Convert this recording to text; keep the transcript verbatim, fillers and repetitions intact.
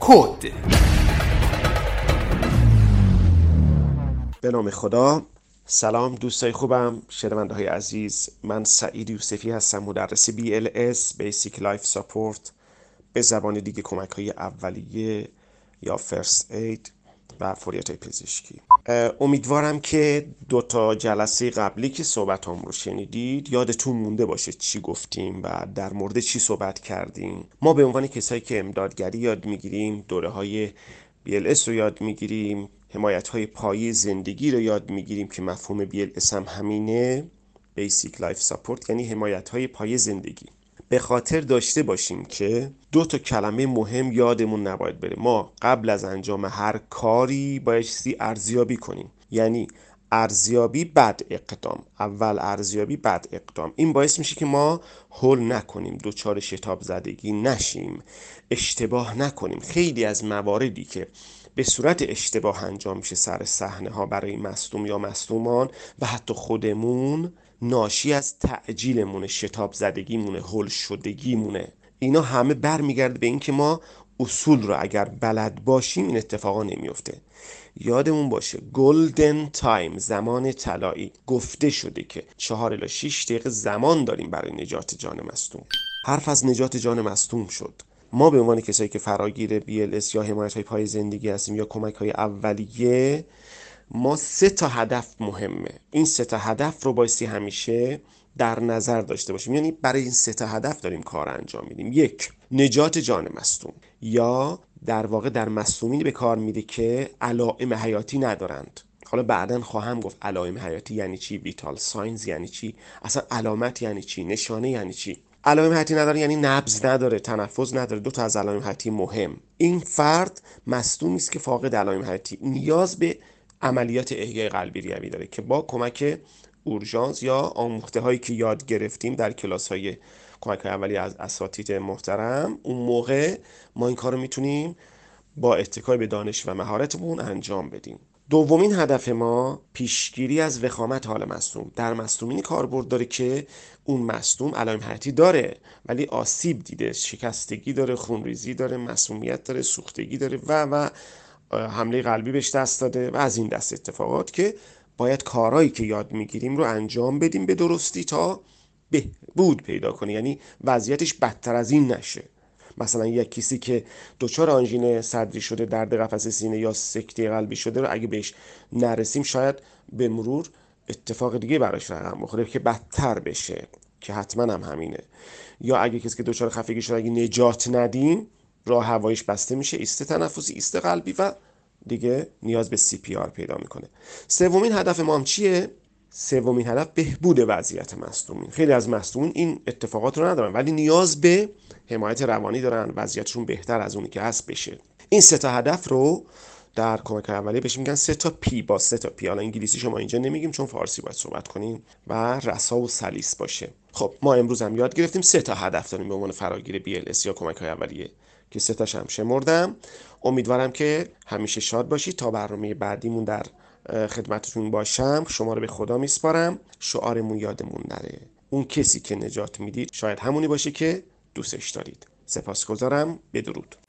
کد. به نام خدا. سلام دوستای خوبم، شنونده های عزیز، من سعید یوسفی هستم، مدرس بی ال اس Basic Life Support، به زبان دیگه کمک های اولیه یا فرست اید و فوریت های پزشکی. امیدوارم که دو تا جلسه قبلی که صحبت هم رو شنیدید یادتون مونده باشه چی گفتیم و در مورد چی صحبت کردیم. ما به عنوان کسایی که امدادگری یاد میگیریم، دوره های بی ال اس رو یاد میگیریم، حمایت های پایه زندگی رو یاد میگیریم که مفهوم بی ال اس هم همینه، Basic Life Support، یعنی حمایت های پایه زندگی. به خاطر داشته باشیم که دو تا کلمه مهم یادمون نباید بره. ما قبل از انجام هر کاری بایستی ارزیابی کنیم، یعنی ارزیابی بعد اقدام، اول ارزیابی بعد اقدام. این باعث میشه که ما هول نکنیم، دوچار شتاب زدگی نشیم، اشتباه نکنیم. خیلی از مواردی که به صورت اشتباه انجام میشه سر صحنه ها برای مصدوم یا مصدومان و حتی خودمون، ناشی از تعجیلمونه، شتاب زدگیمونه، هول شدگیمونه. اینا همه برمیگرده به این که ما اصول رو اگر بلد باشیم این اتفاقا نمیفته. یادمون باشه گلدن تایم، زمان طلایی، گفته شده که چهار الی شش دقیقه زمان داریم برای نجات جان مصدوم. حرف از نجات جان مصدوم شد. ما به عنوان کسایی که فراگیر بی ال اس یا حمایت های پای زندگی هستیم یا کمک های اولیه، ما سه تا هدف مهمه. این سه تا هدف رو بایستی همیشه در نظر داشته باشیم، یعنی برای این سه تا هدف داریم کار انجام میدیم. یک، نجات جان مصدوم، یا در واقع در مصدومینی به کار میده که علائم حیاتی ندارند. حالا بعداً خواهم گفت علائم حیاتی یعنی چی، ویتال ساینز یعنی چی، اصلا علامت یعنی چی، نشانه یعنی چی. علائم حیاتی نداره یعنی نبض نداره، تنفس نداره، دو تا از علائم حیاتی مهم. این فرد مصدومی است که فاقد علائم حیاتی، نیاز به عملیات احیای قلبی ریوی داره که با کمک اورژانس یا آموخته هایی که یاد گرفتیم در کلاس های کمک های اولیه از اساتید محترم، اون موقع ما این کار رو میتونیم با اتکای به دانش و مهارتمون انجام بدیم. دومین هدف ما پیشگیری از وخامت حال مصدوم. در مصدومینی کاربرد داره که اون مصدوم علائم حیاتی داره ولی آسیب دیده، شکستگی داره، خونریزی داره، مسمومیت داره، سوختگی داره و و حمله قلبی بهش دست داده و از این دست اتفاقات که باید کارهایی که یاد میگیریم رو انجام بدیم به درستی تا بهبود پیدا کنه، یعنی وضعیتش بدتر از این نشه. مثلا یک کسی که دچار آنژین صدری شده، درد قفسه سینه یا سکته قلبی شده رو اگه بهش نرسیم شاید به مرور اتفاق دیگه براش رقم بخوره که بدتر بشه، که حتما هم همینه. یا اگه کسی که دچار خفگی شده اگه نجات ندیم راه هوایش بسته میشه، ایست تنفسی، ایست قلبی و دیگه نیاز به سی پی آر پیدا میکنه. سومین هدف ما هم چیه؟ سومین هدف بهبود وضعیت مصدومین. خیلی از مصدومین این اتفاقات رو ندارن ولی نیاز به حمایت روانی دارن، وضعیتشون بهتر از اونی که هست بشه. این سه تا هدف رو در کمک اولیه بهش میگن سه تا پی، با سه تا پی. حالا انگلیسی شما اینجا نمیگیم چون فارسی باید صحبت کنیم و رسا و سلیس باشه. خب ما امروز هم یاد گرفتیم سه تا هدف داریم به عنوان فراگیر بی ال اس یا کمک های اولیه که سه تاش هم شمردم. امیدوارم که همیشه شاد باشید. تا برنامه بعدیمون در خدمتتون باشم. شما رو به خدا میسپارم. شعارمون یادمون نره، اون کسی که نجات میدید شاید همونی باشه که دوستش دارید. سپاسگزارم. بدرود.